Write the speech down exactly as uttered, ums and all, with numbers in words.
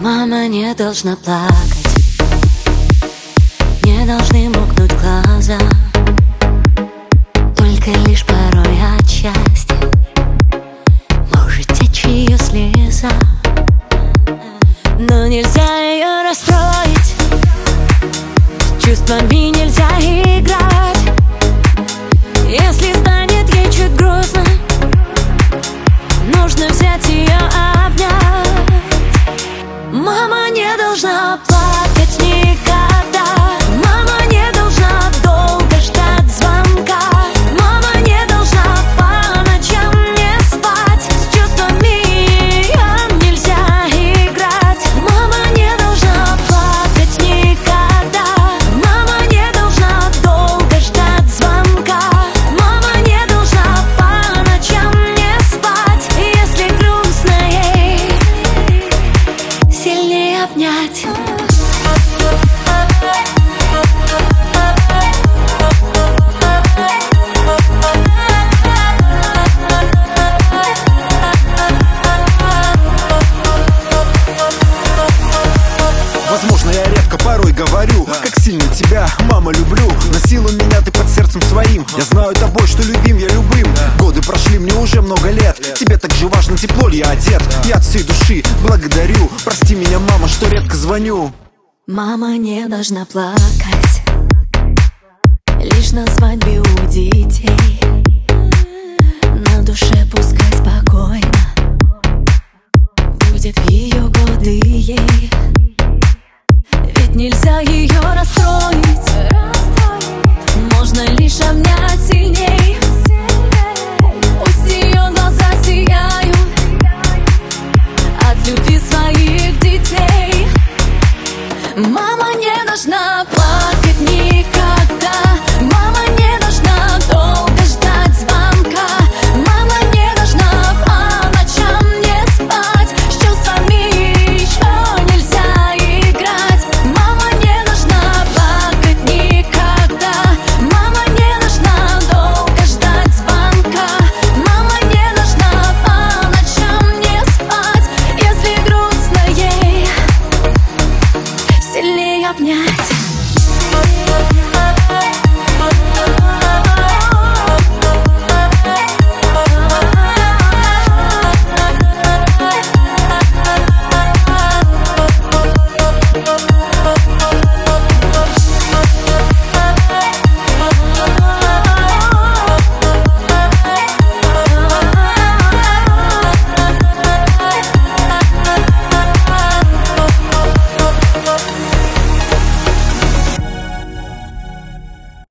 Мама не должна плакать, не должны мокнуть глаза, только лишь порой от счастья может течь ее слеза. Но нельзя ее расстроить, с чувствами нельзя играть. Если станет ей чуть грустно, нужно взять ее обнять. Мама не должна плакать никогда. Мама не должна долго ждать звонка. Мама не должна по ночам не спать. С чувствами ее нельзя играть. Мама не должна плакать никогда. Мама не должна долго ждать звонка. Мама не должна по ночам не спать. Если грустно ей, сильнее обнять. Возможно, я редко порой говорю, как сильно тебя, мама, люблю. Носила меня ты под сердцем своим. Я знаю тобой, что любим я любым. Годы прошли, мне уже много лет. Тебе так же важно, тепло ли я одет. Я от всей души благодарю. Прости меня, мама, что редко звоню. Мама не должна плакать, лишь на свадьбе у детей. На душе пускай спокойно будет в ее годы ей. Ведь нельзя ее расстроить, можно лишь обнять сильней. Пусть ее глаза сияют от любви своей.